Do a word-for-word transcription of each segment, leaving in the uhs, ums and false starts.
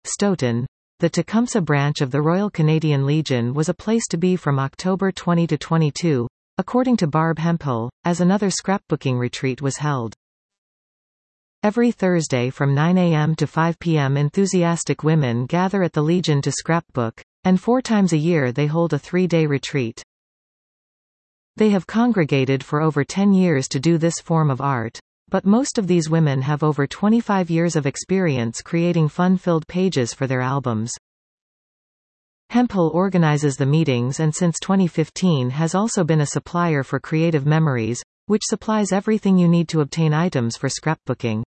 Stoughton. The Tecumseh branch of the Royal Canadian Legion was a place to be from October twentieth to twenty-second, according to Barb Hemphill, as another scrapbooking retreat was held. Every Thursday from nine a m to five p m enthusiastic women gather at the Legion to scrapbook, and four times a year they hold a three-day retreat. They have congregated for over ten years to do this form of art, but most of these women have over twenty-five years of experience creating fun-filled pages for their albums. Hemphill organizes the meetings and since twenty fifteen has also been a supplier for Creative Memories, which supplies everything you need to obtain items for scrapbooking.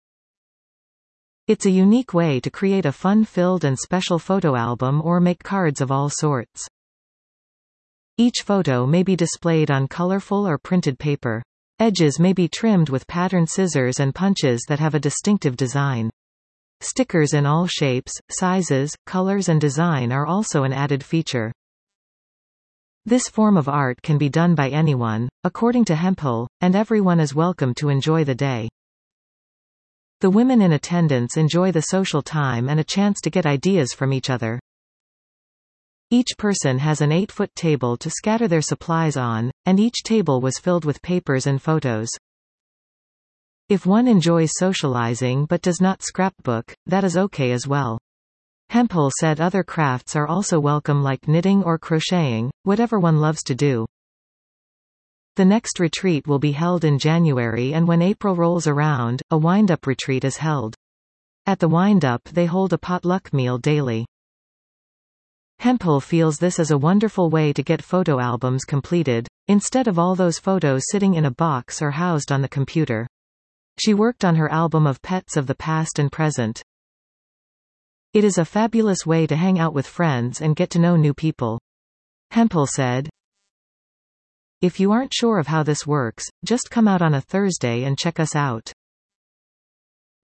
It's a unique way to create a fun-filled and special photo album or make cards of all sorts. Each photo may be displayed on colorful or printed paper. Edges may be trimmed with patterned scissors and punches that have a distinctive design. Stickers in all shapes, sizes, colors and design are also an added feature. This form of art can be done by anyone, according to Hemphill, and everyone is welcome to enjoy the day. The women in attendance enjoy the social time and a chance to get ideas from each other. Each person has an eight-foot table to scatter their supplies on, and each table was filled with papers and photos. If one enjoys socializing but does not scrapbook, that is okay as well. Hemphill said other crafts are also welcome like knitting or crocheting, whatever one loves to do. The next retreat will be held in January, and when April rolls around, a wind-up retreat is held. At the wind-up they hold a potluck meal daily. Hemphill feels this is a wonderful way to get photo albums completed, instead of all those photos sitting in a box or housed on the computer. She worked on her album of pets of the past and present. It is a fabulous way to hang out with friends and get to know new people. Hemphill said, "If you aren't sure of how this works, just come out on a Thursday and check us out.